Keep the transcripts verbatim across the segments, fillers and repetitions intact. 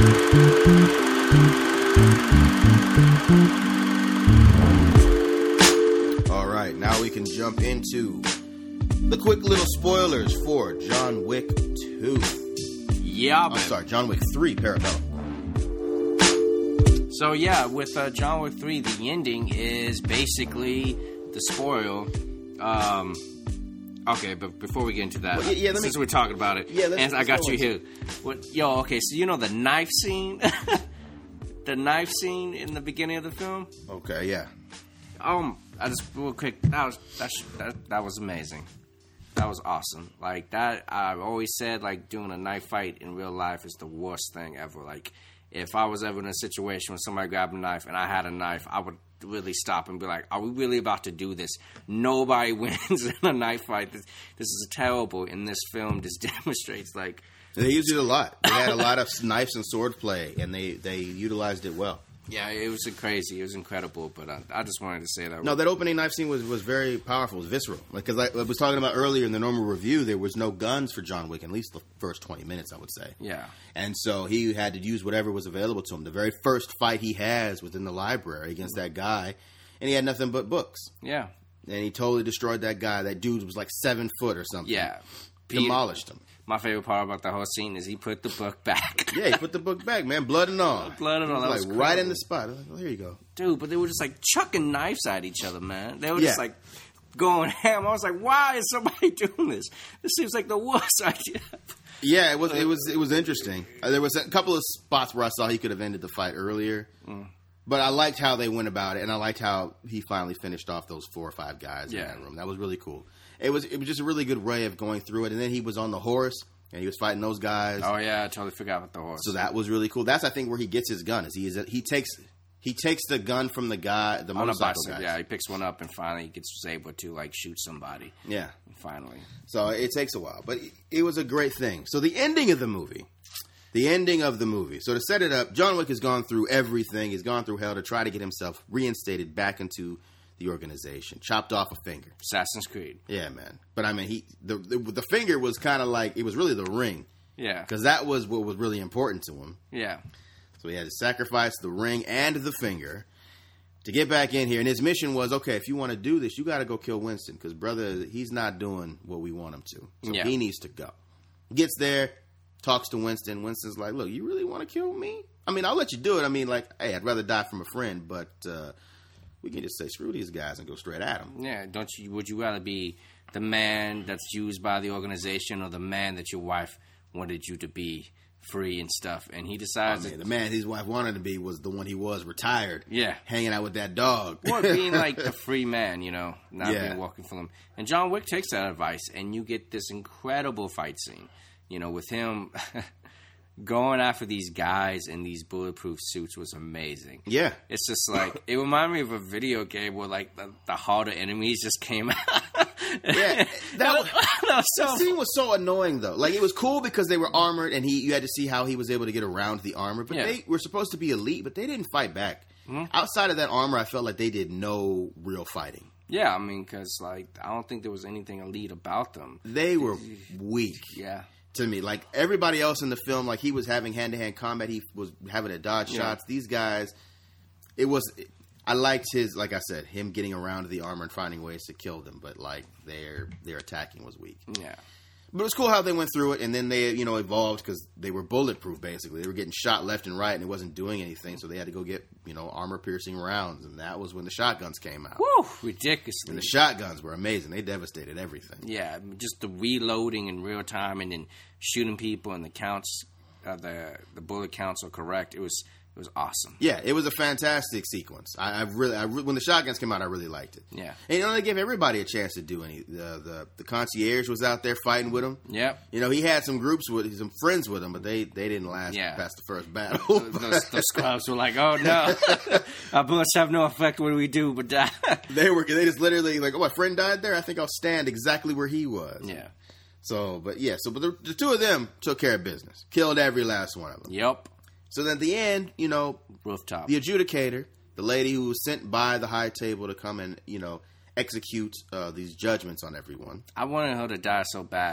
All right, now we can jump into the quick little spoilers for John Wick two. Yeah, I'm sorry, John Wick three, Parabellum. So yeah, with uh, John Wick three, the ending is basically the spoil. Um, okay, but before we get into that, well, yeah, yeah, let since me, we're talking about it, yeah, let's, and let's I got you here. What, yo, okay, so you know the knife scene, the knife scene in the beginning of the film. Okay, yeah. Um, I just real quick. That was that that, that was amazing. That was awesome. Like that, I've always said like doing a knife fight in real life is the worst thing ever. Like if I was ever in a situation where somebody grabbed a knife and I had a knife, I would really stop and be like, are we really about to do this? Nobody wins in a knife fight. This, this is terrible. And this film just demonstrates like they used it a lot. They had a lot of knives and sword play, and they they utilized it well. Yeah, it was crazy. It was incredible, but I, I just wanted to say that. No, that opening knife scene was, was very powerful. It was visceral. Because like, like I was talking about earlier in the normal review, there was no guns for John Wick, at least the first twenty minutes, I would say. Yeah. And so he had to use whatever was available to him. The very first fight he has was in the library against that guy, and he had nothing but books. Yeah. And he totally destroyed that guy. That dude was like seven foot or something. Yeah. Demolished him. My favorite part about the whole scene is he put the book back. Yeah, he put the book back, man. Blood and all. Blood and all. That was like right in the spot. Like, well, here you go. Dude, but they were just like chucking knives at each other, man. They were just yeah. like going ham. I was like, why is somebody doing this? This seems like the worst idea. Yeah, it was it was it was interesting. Uh, there was a couple of spots where I saw he could have ended the fight earlier. Mm. But I liked how they went about it, and I liked how he finally finished off those four or five guys yeah. in that room. That was really cool. It was it was just a really good way of going through it. And then he was on the horse, and he was fighting those guys. Oh yeah, I totally forgot about the horse. So that was really cool. That's I think where he gets his gun. Is he is he takes he takes the gun from the guy, the motorcycle guy. Yeah, he picks one up and finally gets able to like shoot somebody. Yeah, finally. So it takes a while, but it was a great thing. So the ending of the movie. The ending of the movie. So to set it up, John Wick has gone through everything. He's gone through hell to try to get himself reinstated back into the organization. Chopped off a finger. Assassin's Creed. Yeah, man. But I mean, he the the, the finger was kind of like, it was really the ring. Yeah. Because that was what was really important to him. Yeah. So he had to sacrifice the ring and the finger to get back in here. And his mission was, okay, if you want to do this, you got to go kill Winston. Because, brother, he's not doing what we want him to. So yeah. he needs to go. Gets there. Talks to Winston. Winston's like, look, you really want to kill me? I mean, I'll let you do it. I mean, like, hey, I'd rather die from a friend, but uh, we can just say screw these guys and go straight at them. Yeah, don't you? Would you rather be the man that's used by the organization or the man that your wife wanted you to be, free and stuff? And he decides... I mean, the man his wife wanted to be was the one he was, retired. Yeah. Hanging out with that dog. Or being like the free man, you know, not yeah. being working for him. And John Wick takes that advice, and you get this incredible fight scene. You know, with him going after these guys in these bulletproof suits was amazing. Yeah. It's just like, it reminded me of a video game where, like, the, the harder enemies just came out. Yeah. That, was, that, so, that scene was so annoying, though. Like, it was cool because they were armored, and he you had to see how he was able to get around the armor. But yeah. they were supposed to be elite, but they didn't fight back. Mm-hmm. Outside of that armor, I felt like they did no real fighting. Yeah, I mean, because, like, I don't think there was anything elite about them. They were weak. Yeah. To me, like everybody else in the film, like he was having hand-to-hand combat, he was having to dodge yeah. shots. These guys, it was. I liked his, like I said, him getting around the armor and finding ways to kill them, but like their their attacking was weak. Yeah, but it was cool how they went through it, and then they, you know, evolved because they were bulletproof. Basically, they were getting shot left and right, and it wasn't doing anything, so they had to go get, you know, armor-piercing rounds, and that was when the shotguns came out. Woo, ridiculously! And the shotguns were amazing; they devastated everything. Yeah, just the reloading in real time, and then shooting people, and the counts, uh, the the bullet counts are correct. It was. It was awesome. Yeah, it was a fantastic sequence. I, I really, I, when the shotguns came out, I really liked it. Yeah, and you know, they gave everybody a chance to do any. The, the the concierge was out there fighting with him. Yep. You know, he had some groups with some friends with him, but they, they didn't last yeah. past the first battle. those, those scrubs were like, "Oh no, our bullets have no effect. What do we do but die?" they were. They just literally like, "Oh, my friend died there. I think I'll stand exactly where he was." Yeah. So, but yeah, so but the, the two of them took care of business. Killed every last one of them. Yep. So then at the end, you know, rooftop. The adjudicator, the lady who was sent by the high table to come and, you know, execute uh, these judgments on everyone. I wanted her to die so bad.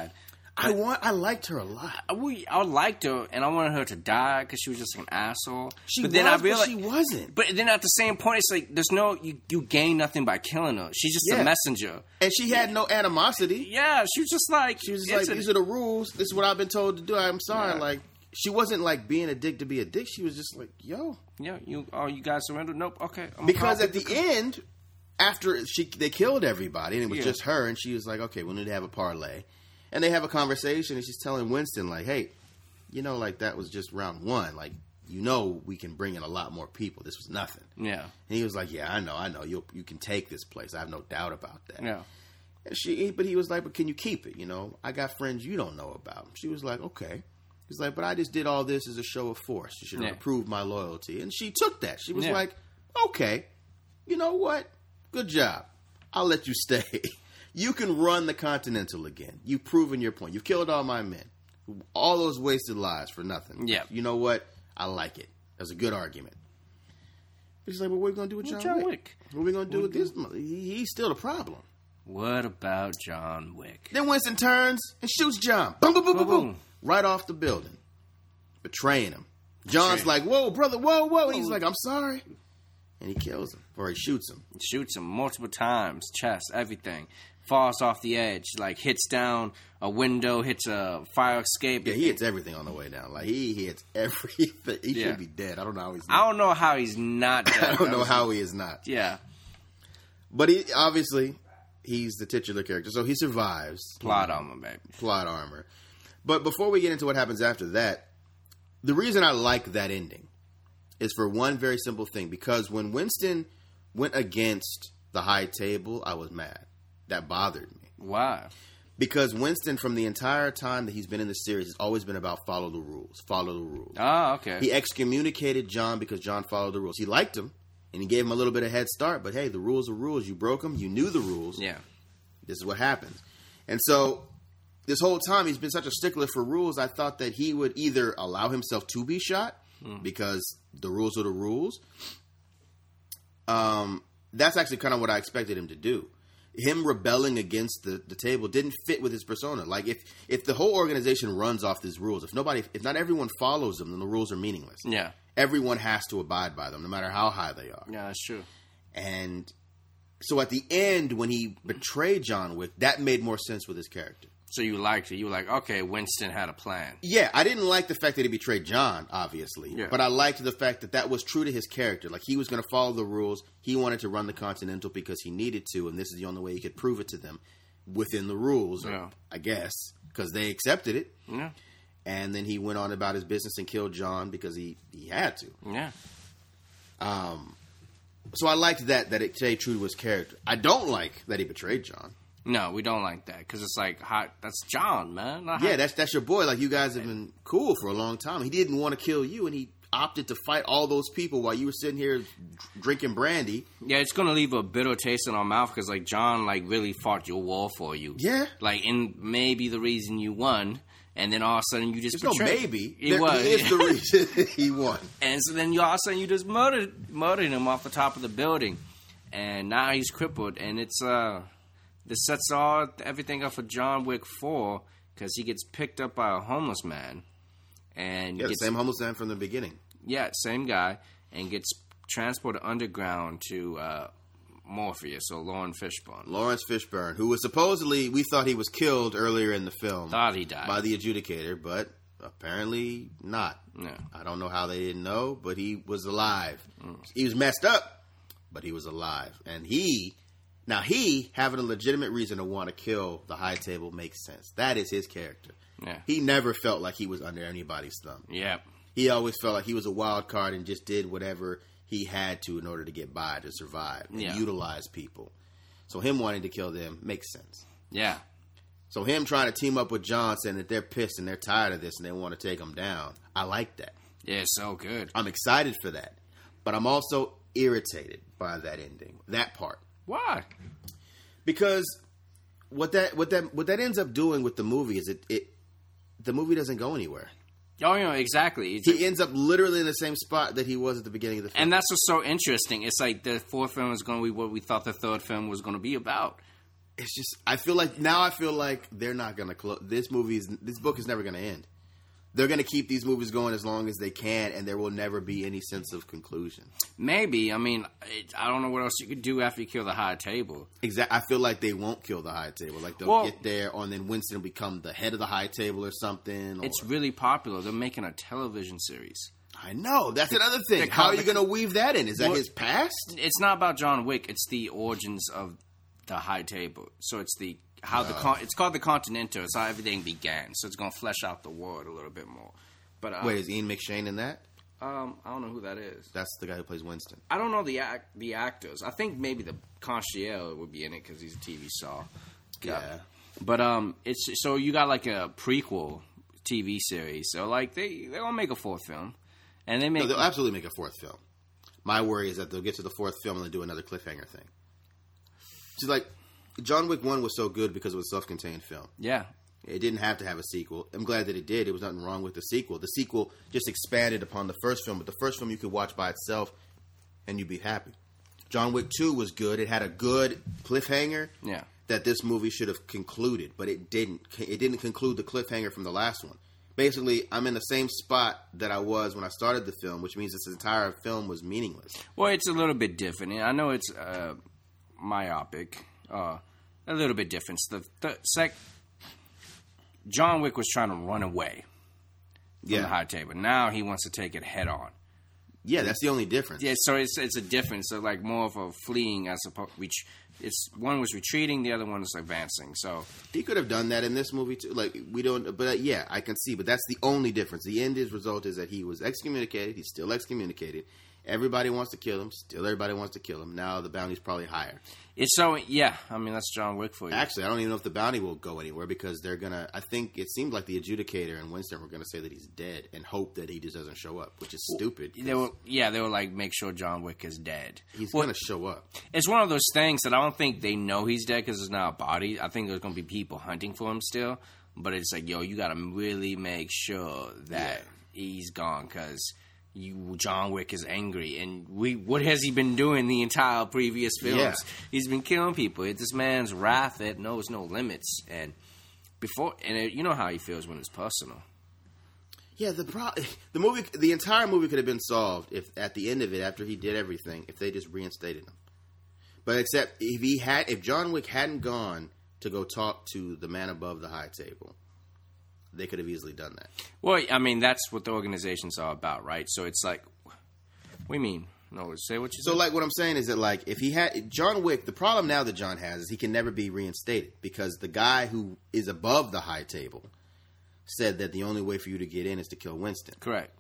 I want. I liked her a lot. I, we, I liked her, and I wanted her to die because she was just an asshole. She but was, then I realized, but she wasn't. But then at the same point, it's like there's no you, you gain nothing by killing her. She's just Yeah. a messenger, and she had no animosity. Yeah, she was just like She was just like, "These are the rules. This is what I've been told to do. I'm sorry." Yeah. Like she wasn't like being a dick to be a dick. She was just like, "Yo." Yeah, you. Oh, you guys surrendered? Nope. Okay. I'm Because gonna at the pick end, after she they killed everybody, and it was Yeah. just her, and she was like, "Okay, we need to have a parlay." And they have a conversation, and she's telling Winston, like, "Hey, you know, like that was just round one. Like, you know, we can bring in a lot more people. This was nothing." Yeah. And he was like, "Yeah, I know, I know. You you can take this place. I have no doubt about that." Yeah. And she, but he was like, "But can you keep it? You know, I got friends you don't know about." She was like, "Okay." He's like, "But I just did all this as a show of force. You should have Yeah. approved my loyalty." And she took that. She was Yeah. like, "Okay, you know what? Good job. I'll let you stay. You can run the Continental again. You've proven your point. You've killed all my men. All those wasted lives for nothing. Yeah. You know what? I like it. That's a good argument." He's like, "Well, what are we going to do with John, John Wick? Wick. What are we going to do with this? He, he's still the problem." What about John Wick? Then Winston turns and shoots John. Boom, boom, boom, boom, Boom, boom. Right off the building. Betraying him. John's Betraying. like, "Whoa, brother, whoa, whoa." And he's like, "I'm sorry." And he kills him. Or he shoots him. Shoots him multiple times, chest, everything. Falls off the edge, like hits down a window, hits a fire escape. Yeah, he hits everything on the way down. Like, he hits everything. He Yeah. should be dead. I don't know how he's I not. don't know how he's not dead. I don't know how he is not. Yeah. But he obviously, he's the titular character. So he survives. Plot armor, baby. Plot armor. But before we get into what happens after that, the reason I like that ending is for one very simple thing. Because when Winston went against the High Table, I was mad. That bothered me. Why? Because Winston, from the entire time that he's been in the series, has always been about follow the rules. Follow the rules. Oh, okay. He excommunicated John because John followed the rules. He liked him, and he gave him a little bit of head start. But hey, the rules are rules. You broke them. You knew the rules. Yeah. This is what happens. And so this whole time, he's been such a stickler for rules, I thought that he would either allow himself to be shot mm. because the rules are the rules. Um, that's actually kind of what I expected him to do. Him rebelling against the, the table didn't fit with his persona. Like, if, if the whole organization runs off these rules, if nobody, if not everyone follows them, then the rules are meaningless. Yeah. Everyone has to abide by them, no matter how high they are. Yeah, that's true. And so at the end, when he betrayed John Wick, that made more sense with his character. So you liked it. You were like, okay, Winston had a plan. Yeah, I didn't like the fact that he betrayed John, obviously. Yeah. But I liked the fact that that was true to his character. Like, he was going to follow the rules. He wanted to run the Continental because he needed to, and this is the only way he could prove it to them within the rules, Yeah. I guess, because they accepted it. Yeah. And then he went on about his business and killed John because he, he had to. Yeah. Um, so I liked that, that it stayed true to his character. I don't like that he betrayed John. No, we don't like that because it's like hot. That's John, man. Not Yeah, hot. that's that's your boy. Like, you guys have been cool for a long time. He didn't want to kill you, and he opted to fight all those people while you were sitting here drinking brandy. Yeah, it's gonna leave a bitter taste in our mouth because like John like really fought your war for you. Yeah, like and maybe the reason you won, and then all of a sudden you just There's betrayed. no maybe. It There, was. He is the reason he won. And so then you all of a sudden you just murdered murdered him off the top of the building, and now he's crippled, and it's uh. This sets all everything up for John Wick four because he gets picked up by a homeless man, and Yeah, gets, the same homeless man from the beginning. yeah, same guy, and gets transported underground to uh, Morpheus or Lawrence Fishburne. Lawrence Fishburne, who was supposedly, we thought he was killed earlier in the film. Thought he died by the adjudicator, but apparently not. Yeah. I don't know how they didn't know, but he was alive. Mm. He was messed up, but he was alive, and he. Now, he, having a legitimate reason to want to kill the High Table makes sense. That is his character. Yeah. He never felt like he was under anybody's thumb. Yeah. He always felt like he was a wild card and just did whatever he had to in order to get by, to survive, and yeah. utilize people. So him wanting to kill them makes sense. Yeah. So him trying to team up with John, saying that they're pissed and they're tired of this and they want to take him down, I like that. Yeah, so good. I'm excited for that. But I'm also irritated by that ending, that part. Why? Because what that what that what that ends up doing with the movie is it, it the movie doesn't go anywhere. Oh, you know, exactly. It's he like, ends up literally in the same spot that he was at the beginning of the film. And that's what's so interesting. It's like the fourth film is going to be what we thought the third film was going to be about. it's just I feel like now I feel like they're not gonna close. This movie is this book is never gonna end. They're going to keep these movies going as long as they can, and there will never be any sense of conclusion. Maybe. I mean, it, I don't know what else you could do after you kill the High Table. Exactly. I feel like they won't kill the High Table. Like, they'll well, get there, and then Winston will become the head of the High Table or something. Or... It's really popular. They're making a television series. I know. That's another thing. How are you going to weave that in? Is that well, his past? It's not about John Wick. It's the origins of the High Table. So it's the... How uh, the con- It's called the Continental. It's how everything began. So it's going to flesh out the world a little bit more. But, um, wait, is Ian McShane in that? Um, I don't know who that is. That's the guy who plays Winston. I don't know the act, the actors. I think maybe the concierge would be in it because he's a T V star. Yeah. yeah. But um, it's so you got like a prequel T V series. So like they they're gonna make a fourth film, and they make no, they'll absolutely make a fourth film. My worry is that they'll get to the fourth film and they'll do another cliffhanger thing. Just like John Wick one was so good because it was a self-contained film. Yeah. It didn't have to have a sequel. I'm glad that it did. There was nothing wrong with the sequel. The sequel just expanded upon the first film, but the first film you could watch by itself and you'd be happy. John Wick two was good. It had a good cliffhanger yeah. that this movie should have concluded, but it didn't. It didn't conclude the cliffhanger from the last one. Basically, I'm in the same spot that I was when I started the film, which means this entire film was meaningless. Well, it's a little bit different. I know it's uh, myopic, uh, a little bit different. The, the sec- John Wick was trying to run away from yeah. the High Table. Now he wants to take it head on. Yeah, that's the only difference. Yeah, so it's it's a difference. So like more of a fleeing as opposed. Which it's one was retreating, the other one is advancing. So he could have done that in this movie too. Like we don't, but uh, yeah, I can see. But that's the only difference. The end is result is that he was excommunicated. He's still excommunicated. Everybody wants to kill him. Still, everybody wants to kill him. Now the bounty's probably higher. It's so yeah. I mean, that's John Wick for you. Actually, I don't even know if the bounty will go anywhere because they're gonna. I think it seemed like the adjudicator and Winston were gonna say that he's dead and hope that he just doesn't show up, which is stupid. They were yeah. They were like, make sure John Wick is dead. He's well, gonna show up. It's one of those things that I don't think they know he's dead because there's not a body. I think there's gonna be people hunting for him still. But it's like, yo, you gotta really make sure that yeah. he's gone because. You, John Wick is angry, and we. What has he been doing the entire previous films? Yeah. He's been killing people. It's this man's wrath that knows no limits, and before, and it, you know how he feels when it's personal. Yeah, the pro- the movie, the entire movie could have been solved if at the end of it, after he did everything, if they just reinstated him. But except if he had, if John Wick hadn't gone to go talk to the man above the High Table. They could have easily done that. Well, I mean, that's what the organization's all about, right? So it's like, what do you mean? No, say what you So, said. like, what I'm saying is that, like, if he had John Wick, the problem now that John has is he can never be reinstated because the guy who is above the High Table said that the only way for you to get in is to kill Winston. Correct.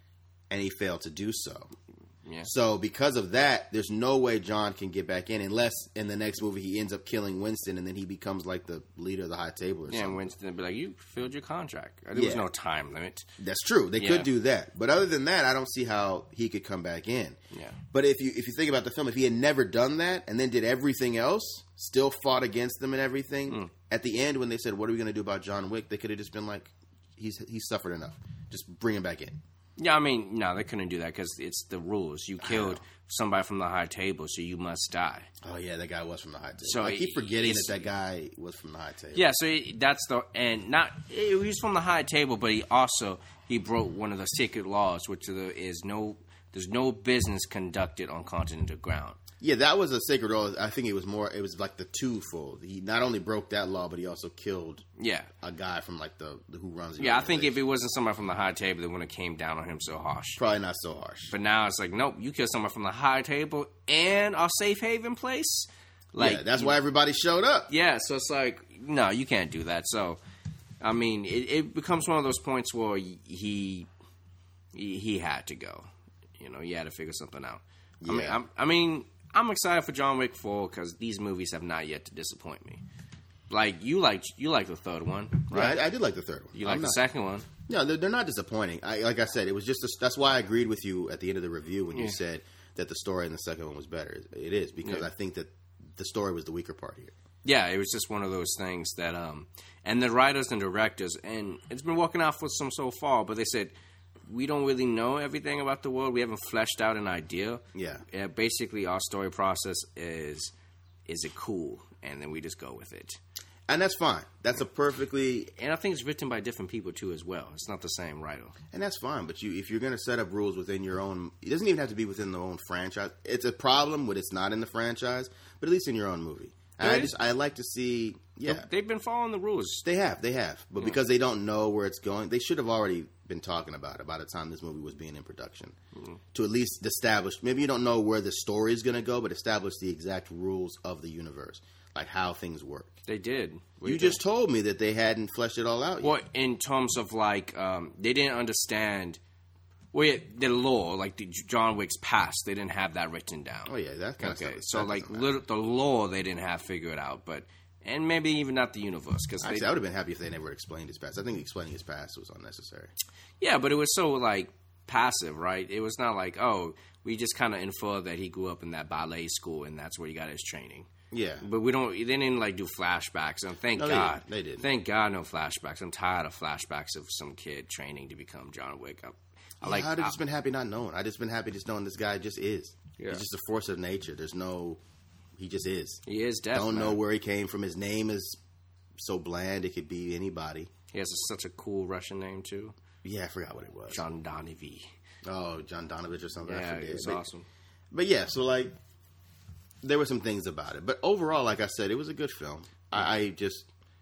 And he failed to do so. Yeah. So because of that, there's no way John can get back in unless in the next movie he ends up killing Winston and then he becomes like the leader of the High Table or yeah, something. And Winston would be like, you filled your contract. There yeah. was no time limit. That's true. They yeah. could do that. But other than that, I don't see how he could come back in. Yeah. But if you if you think about the film, if he had never done that and then did everything else, still fought against them and everything, mm. at the end when they said, what are we going to do about John Wick, they could have just been like, he's he's suffered enough. Just bring him back in. Yeah, I mean, no, they couldn't do that because it's the rules. You killed somebody from the High Table, so you must die. Oh yeah, that guy was from the High Table. So I keep forgetting that that guy was from the High Table. Yeah, so that's the and not he was from the High Table, but he also he broke one of the sacred laws, which is no there's no business conducted on continental ground. Yeah, that was a sacred law. I think it was more. It was like the twofold. He not only broke that law, but he also killed. Yeah. a guy from like the, the who runs. The yeah, I think if it wasn't somebody from the High Table, they wouldn't have came down on him so harsh. Probably not so harsh. But now it's like, nope, you killed somebody from the High Table and our safe haven place. Like, yeah, that's why everybody showed up. Yeah, so it's like, no, you can't do that. So, I mean, it, it becomes one of those points where he he he had to go. You know, he had to figure something out. Yeah. I mean, I'm, I mean. I'm excited for John Wick four because these movies have not yet to disappoint me. Like you like you like the third one, right? Yeah, I, I did like the third one. You like I'm the not, second one? No, they're, they're not disappointing. I, like I said, it was just a, that's why I agreed with you at the end of the review when you yeah. said that the story in the second one was better. It is because yeah. I think that the story was the weaker part here. Yeah, it was just one of those things that, um, and the writers and directors, and it's been working out for some so far, but they said. We don't really know everything about the world. We haven't fleshed out an idea. Yeah. Uh, basically, our story process is is it cool? And then we just go with it. And that's fine. That's a perfectly... And I think it's written by different people, too, as well. It's not the same writer. And that's fine. But you, if you're going to set up rules within your own... It doesn't even have to be within the own franchise. It's a problem when it's not in the franchise, but at least in your own movie. And I just... I like to see... Yeah. They've been following the rules. They have. They have. But yeah. because they don't know where it's going, they should have already been talking about it by the time this movie was being in production. Mm-hmm. To at least establish... Maybe you don't know where the story is going to go, but establish the exact rules of the universe. Like how things work. They did. We you did. just told me that they hadn't fleshed it all out yet. Well, in terms of like, um, they didn't understand. Well, yeah, the law, like the John Wick's past, they didn't have that written down. Oh yeah, that kind okay. of stuff. So like little, the law, they didn't have figured out, but and maybe even not the universe. Because actually, I would have been happy if they never explained his past. I think explaining his past was unnecessary. Yeah, but it was so like passive, right? It was not like, oh, we just kind of infer that he grew up in that ballet school and that's where he got his training. Yeah, but we don't. They didn't like do flashbacks, and thank no, God they, they did. Thank God, no flashbacks. I'm tired of flashbacks of some kid training to become John Wick. I, I yeah, like. I'd just been happy not knowing. I just been happy just knowing this guy just is. Yeah. He's just a force of nature. There's no. He just is. He is deaf. Don't man. know where he came from. His name is so bland. It could be anybody. He has a, such a cool Russian name too. Yeah, I forgot what it was. John Donovy. Oh, John Donovich or something. Yeah, I forget. it's but, awesome. But yeah, so like. There were some things about it. But overall, like I said, it was a good film. I, I just...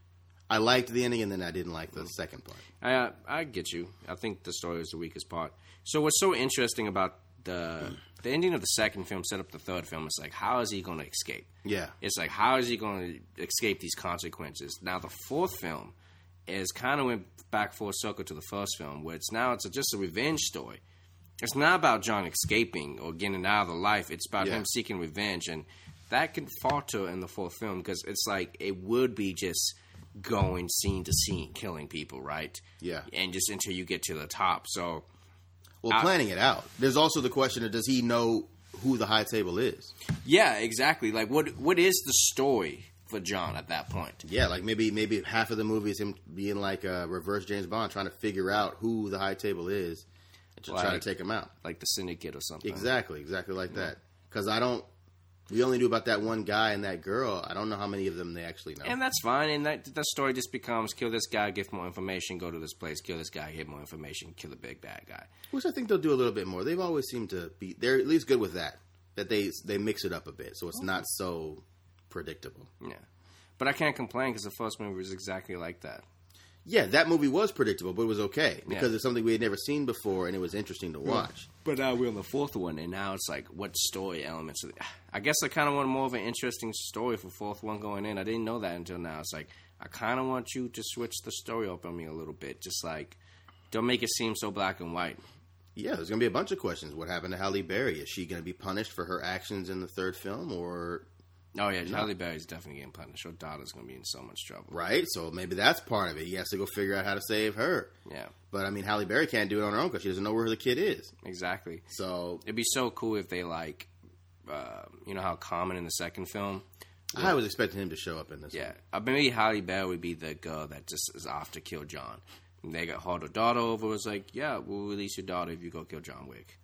I liked the ending, and then I didn't like the second part. I, I get you. I think the story was the weakest part. So what's so interesting about the the ending of the second film set up the third film is like, how is he going to escape? Yeah. It's like, how is he going to escape these consequences? Now, the fourth film is kind of went back full circle to the first film, where it's now it's a, just a revenge story. It's not about John escaping or getting out of the life. It's about yeah. him seeking revenge. And that can falter in the fourth film because it's like it would be just going scene to scene, killing people, right? Yeah. And just until you get to the top. So, Well, I, planning it out. There's also the question of does he know who the High Table is? Yeah, exactly. Like, what what is the story for John at that point? Yeah, like maybe maybe half of the movie is him being like a reverse James Bond, trying to figure out who the High Table is. To like, try to take him out. Like the Syndicate or something. Exactly, exactly like yeah. that. Because I don't... We only knew about that one guy and that girl. I don't know how many of them they actually know. And that's fine. And that, that story just becomes, kill this guy, give more information, go to this place, kill this guy, get more information, kill the big bad guy. Which I think they'll do a little bit more. They've always seemed to be... They're at least good with that. That they they mix it up a bit. So it's not so predictable. Yeah. But I can't complain because the first movie was exactly like that. Yeah, that movie was predictable, but it was okay because yeah. it's something we had never seen before, and it was interesting to watch. But now we're on the fourth one, and now it's like, what story elements? Are I guess I kind of want more of an interesting story for fourth one going in. I didn't know that until now. It's like I kind of want you to switch the story up on me a little bit, just like don't make it seem so black and white. Yeah, there's going to be a bunch of questions. What happened to Halle Berry? Is she going to be punished for her actions in the third film, or? Oh, yeah, no. Halle Berry's definitely getting punished. Her daughter's going to be in so much trouble. Right, so maybe that's part of it. He has to go figure out how to save her. Yeah. But, I mean, Halle Berry can't do it on her own because she doesn't know where the kid is. Exactly. So it'd be so cool if they, like, uh, you know how Common in the second film? I was expecting him to show up in this yeah. one. Uh, maybe Halle Berry would be the girl that just is off to kill John. And they got hauled her daughter over. It was like, yeah, we'll release your daughter if you go kill John Wick.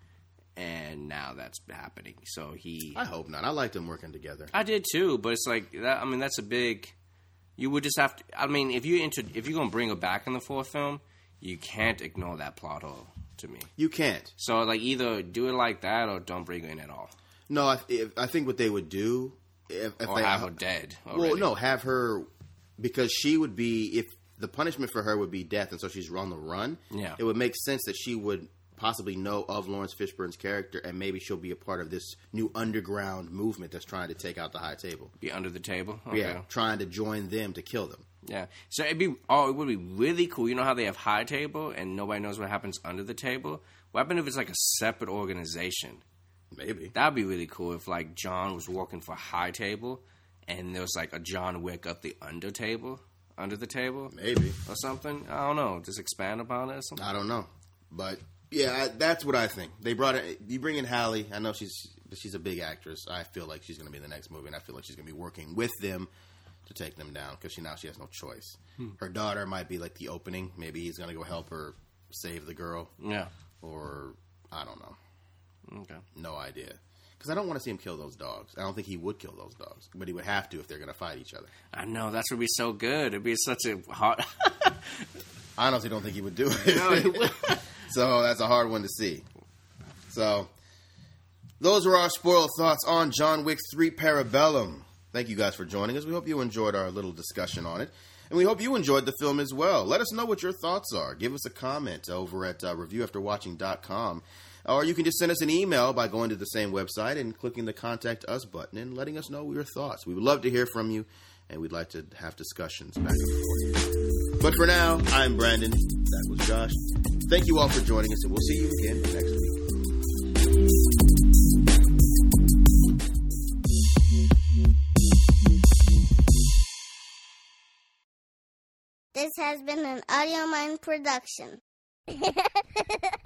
And now that's happening. So he... I hope not. I liked them working together. I did too, but it's like, that, I mean, that's a big... You would just have to... I mean, if, you inter, if you're going to bring her back in the fourth film, you can't ignore that plot hole to me. You can't. So, like, either do it like that or don't bring her in at all. No, I, if, I think what they would do... If, if or they, have her dead already. Well, no, have her... Because she would be... If the punishment for her would be death, and so she's on the run, yeah. it would make sense that she would... possibly know of Lawrence Fishburne's character, and maybe she'll be a part of this new underground movement that's trying to take out the High Table. Be under the table? Okay. Yeah, trying to join them to kill them. Yeah. So it'd be, oh, it would be really cool. You know how they have High Table, and nobody knows what happens under the table? What happened if it's like a separate organization? Maybe. That'd be really cool if, like, John was working for High Table, and there was, like, a John Wick up the under table, under the table? Maybe. Or something? I don't know. Just expand upon it or something? I don't know. But... Yeah, I, that's what I think. They brought it. You bring in Halle. I know she's she's a big actress. I feel like she's going to be in the next movie, and I feel like she's going to be working with them to take them down because she now she has no choice. Hmm. Her daughter might be like the opening. Maybe he's going to go help her save the girl. Yeah. Or I don't know. Okay. No idea. Because I don't want to see him kill those dogs. I don't think he would kill those dogs, but he would have to if they're going to fight each other. I know, that's would be so good. It'd be such a hard. I honestly don't think he would do it. No, he would. So that's a hard one to see. So those were our spoiled thoughts on John Wick three Parabellum. Thank you guys for joining us. We hope you enjoyed our little discussion on it. And we hope you enjoyed the film as well. Let us know what your thoughts are. Give us a comment over at uh, review after watching dot com. Or you can just send us an email by going to the same website and clicking the Contact Us button and letting us know your thoughts. We would love to hear from you, and we'd like to have discussions back and forth. But for now, I'm Brandon. That was Josh. Thank you all for joining us, and we'll see you again next week. This has been an Audio Mind production.